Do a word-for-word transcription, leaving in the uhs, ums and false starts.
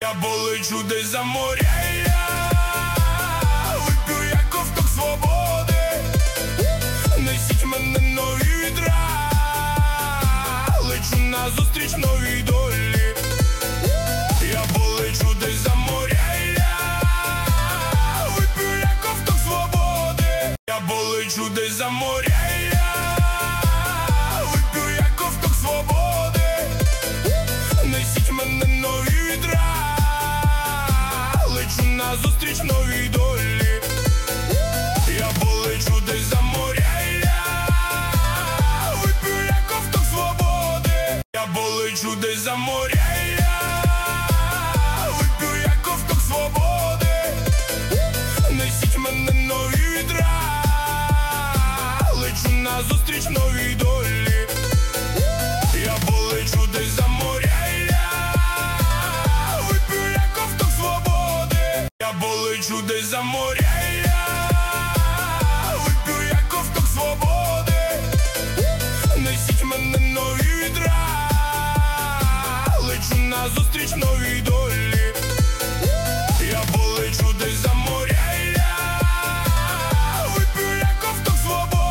Я полечу десь за моря, я вип'ю як ковток свободи. Несіть мене нові вітра, лечу назустріч новій долі. Я полечу десь за моря, я вип'ю як ковток свободи. Я полечу десь за моря, я вип'ю як ковток свободи. Несіть мене нові вітра, лечу назустріч новій долі. Я полечу десь за моря, я вип'ю як ковток свободи. Я полечу десь за моря, я вип'ю як ковток свободи. Несіть мене нові вітра, лечу назустріч новій долі. Я полечу десь за моря, я вип'ю як ковток свободи. Я полечу десь за моря, я вип'ю як ковток свободи. Несіть мене нові вітра, лечу назустріч новій долі.